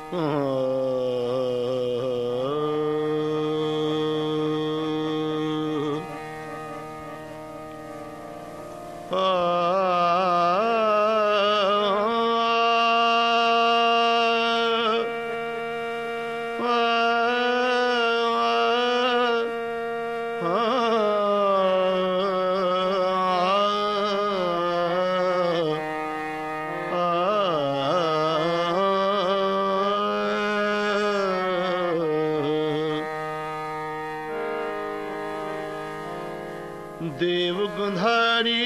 देव गुंधारी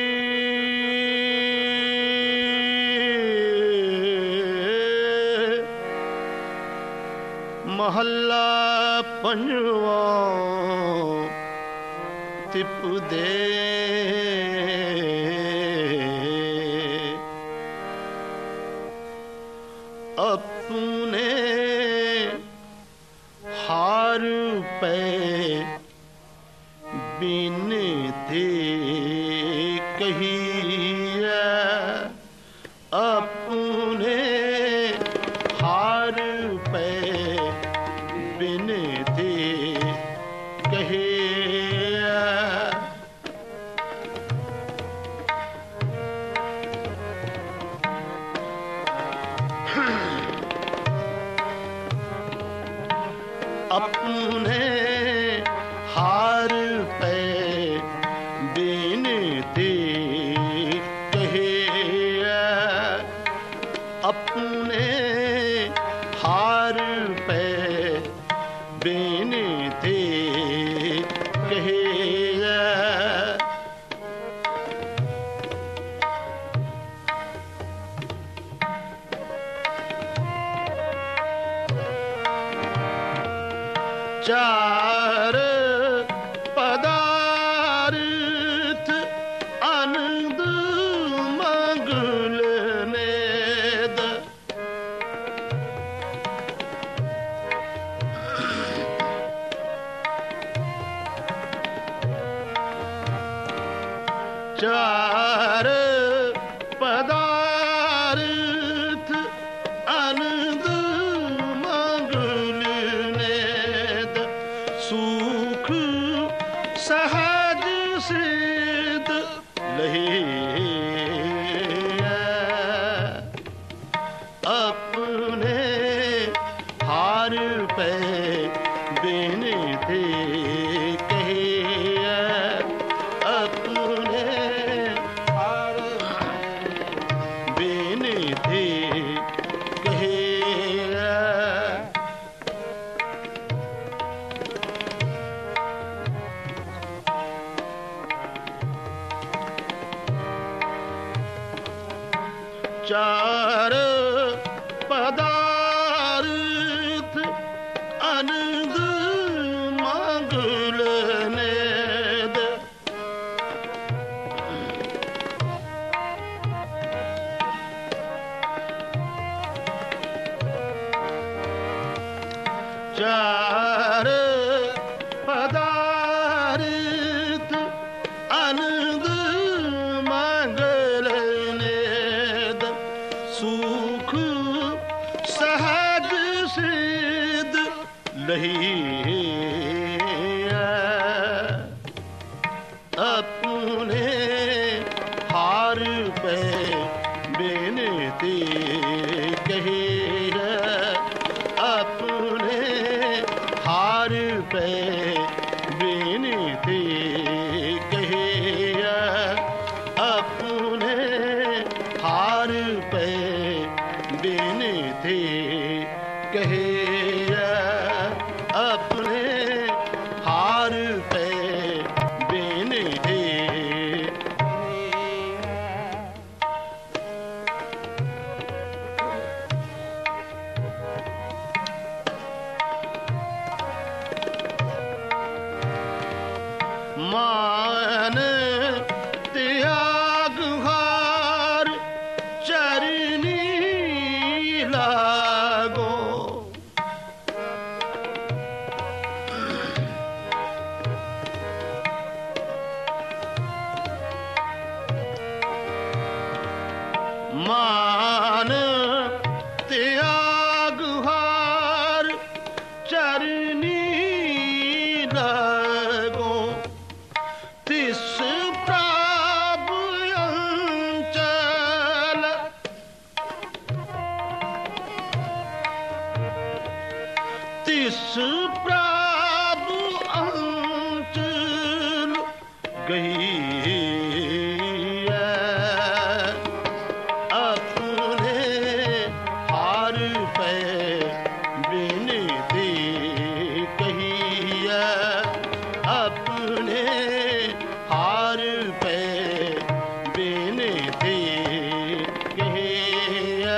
महल्ला पंजवा tip दे अपने हार पे बिनती कहिया, अपने हार पे बिनती कहिया। अपने हार पे बिनती कहिया, अपने हार पे बिनती कहिया। चार पदार्थ आनंद मंगलने द, चार पदार्थ आनंद सुख सहज सिद्ध लहिया, अपने हार पे बिनती कहिया, अपने हार बिनती कहिया। चार पदार्थ आनंद मंगलने द, चार पदार्थ आनंद मंगलने द, सुख सहज सिद्ध लहिया, अपने हार पे बिनती कहिया, अपने हार पे बिनती कहिया, अपने हार पे बिनती कहिया, अपने हार पे बिनती। मान त्याग हार चरनी लागो, मान त्याग ਗਈ ਆਪਣੇ ਹਾਰ ਪੈ ਬਿਨਤੀ ਕਹੀਐ ਆਪਣੇ ਹਾਰ ਪੈ ਬਿਨਤੀ ਕਹੀਐ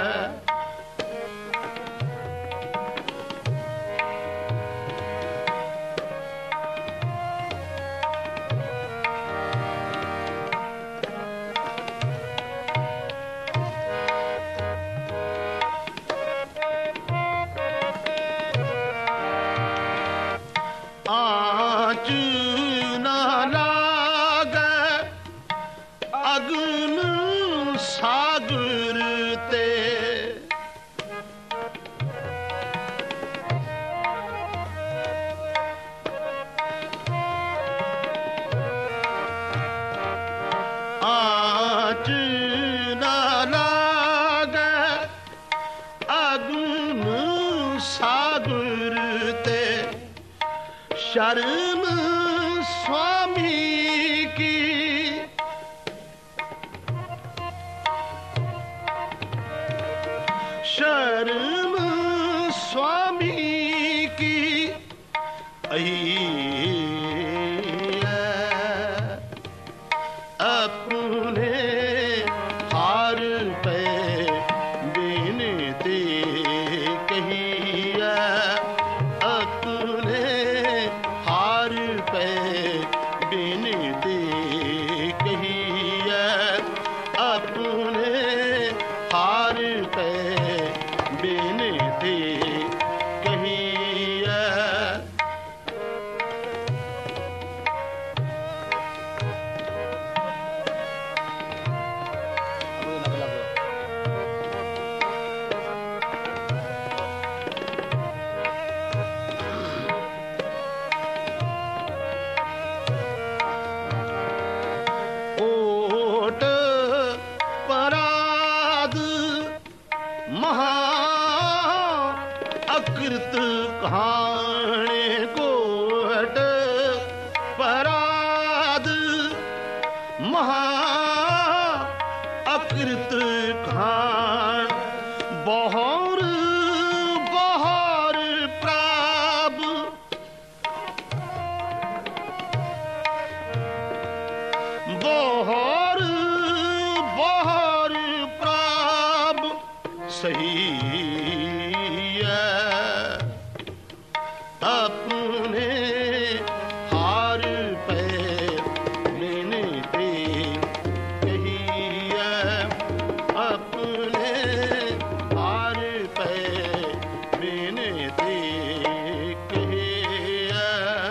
आँच न लागै अग्न सागर ते आँच न लागै अग्न सागर ते शरण स्वामी की शरण स्वामी की अपने हार पे बिनती कहिए अपने हार पे बिनती कहिए अपने हार पे बिनती कहिए कोट पराध महा अकृत कहाणे कोट पराध महा अकृत कहाण बहर बहर प्राप बहर बहर प्राप सही अपने हार पे बिनती कहिए अपने हार पे बिनती कहिए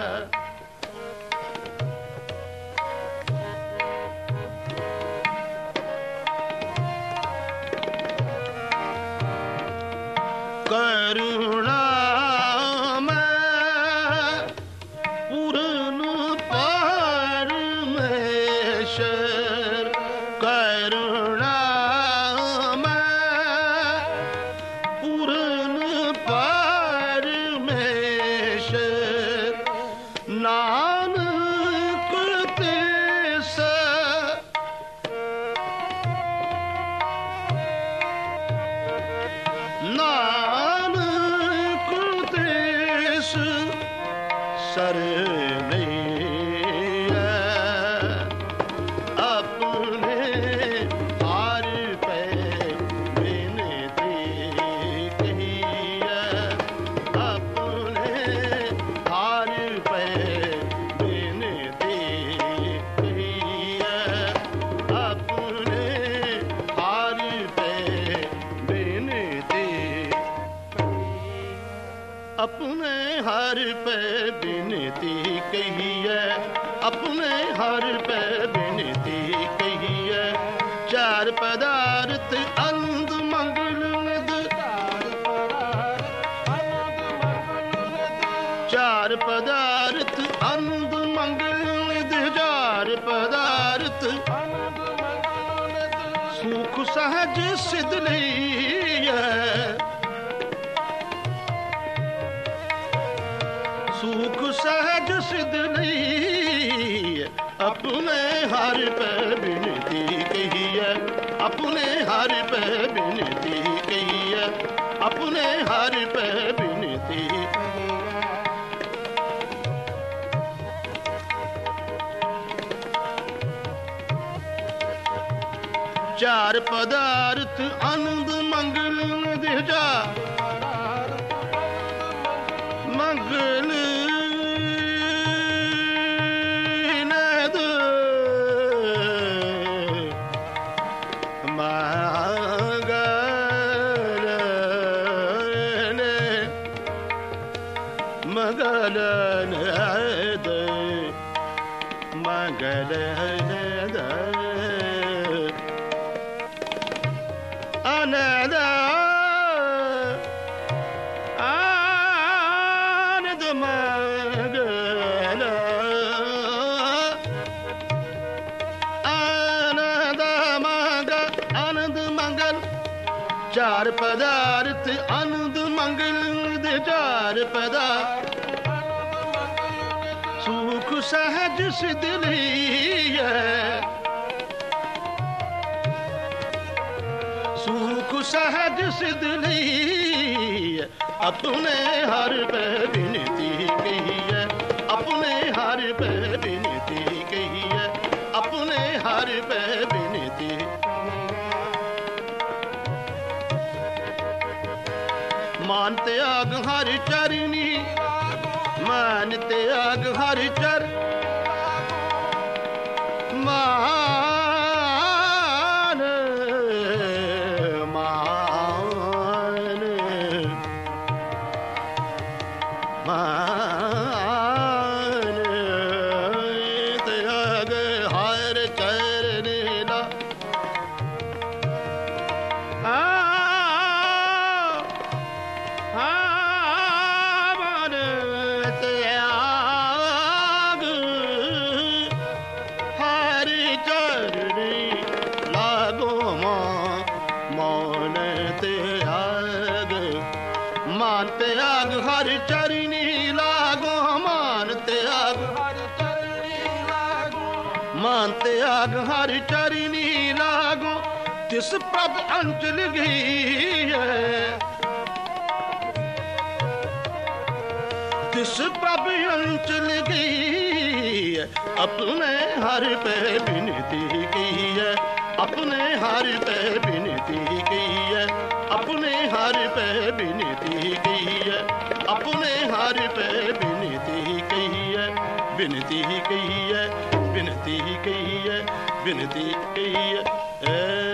करुणा में पूर्ण परमेश्वर करुणा में पूर्ण परमेश्वर नानक तेस नानक तेस सरने अपने हार पे बिनती कहिए अपने हार पे बिनती कहिए अपने हार पे बिनती अपने हर पे बिनती कहिए अपने हर पे बिनती कहिए चार पदार्थ अंध मंगल निध चार पदार्थ अंध मंगल निध चार पदार्थ सुख सहज सिद्ध नहीं सुख सहज सिद्ध नहीं अपने हर पे बिनती कही है, अपने हर पे बिनती कही है, अपने हर पे बिनती। चार पदार्थ आनंद मंगल दिजा, मंगल नद मंगल नद मंगल नद आनंद आनंद मंगल आनंद मंगल आनंद मंगल। चार पदार्थ आनंद मंगल दे चार पदार्थ, सुख सहज सिद्ध लिया, सुख सहज सिद्ध लिया, अपने हर पे बिनती कही है, अपने हर पे बिनती कही है, अपने हर पे बिनती। मान त्याग हर चरनी, मान त्याग हर चर, मान मान मान त्याग हर चरण ला, मान त्याग हर चरणी लागो मान त्याग, मान त्याग हर चरणी लागो, मान त्याग मान त्याग हर चरणी लागो, तिस प्रभ अंचल गई है, तिस प्रभ अंचल गई है, अपने हर पे बिनती की है, अपने हर पे बिनती की है, अपने हर पे बिनती की है, अपने हर पे बिनती की है, बिनती की है, बिनती की है, बिनती की है।